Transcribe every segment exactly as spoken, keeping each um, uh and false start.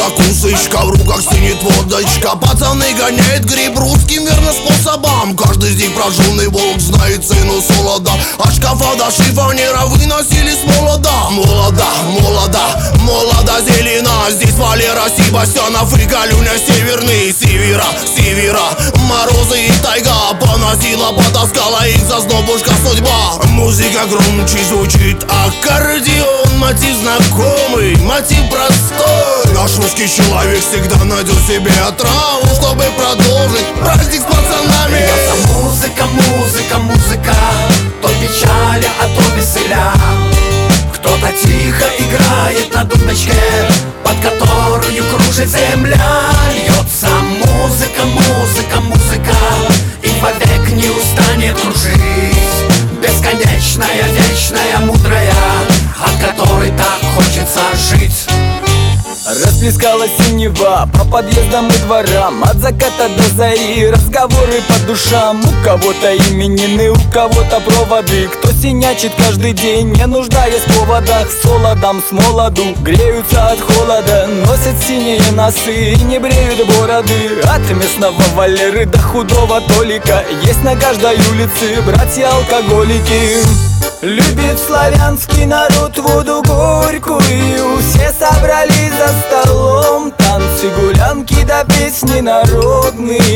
закусочка, в руках стынет водочка. Пацаны гоняют гриб русским верно способом. Каждый из них прожженный волк знает цену солода. От шкафа до шифонера выносили с молода. Молода, молода, молода зелена. Здесь Валера Себастьянов и Галюня Северный. Севера, севера, морозы и тайга. Поносила, потаскала их зазнобушка судьба. Музыка громче звучит, аккордеон. Мотив знакомый, мотив простой. Наш русский человек всегда найдет себе отраву, чтобы продолжить праздник с пацанами. Льется музыка, музыка, музыка. То печали, а то веселя. Кто-то тихо играет на дудочке, под которую кружит земля. Льется музыка, музыка, музыка, и вовек не устанет кружить. Бесконечная, вечная, мудрая, от которой так хочется жить. Расплескалась синева по подъездам и дворам, от заката до зари разговоры по душам. У кого-то именины, у кого-то проводы. Кто синячит каждый день, не нуждаясь в поводах. С солодом, с молоду, греются от холода. Носят синие носы и не бреют бороды. От местного Валеры до худого Толика есть на каждой улице братья-алкоголики. Любит славянский народ воду горькую. Все собрались за столом, танцы, гулянки да песни народные.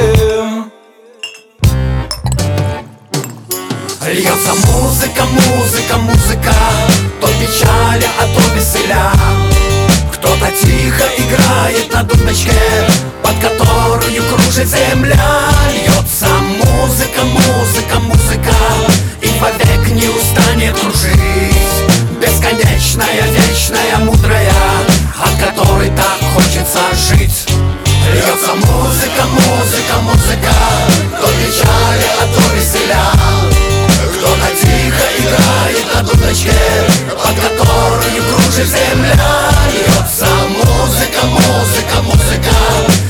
Льется музыка, музыка, музыка. То печали, а то веселя. Кто-то тихо играет на дудочке, под которую кружит земля. Льется музыка, музыка, музыка, и вовек не устанет кружить. Бесконечная, вечная, мудрая, от которой так хочется жить. Льется музыка, музыка, музыка. То печали, а то веселя. Кто-то тихо играет на дудочке, под которую кружит земля. Льется музыка, музыка, музыка.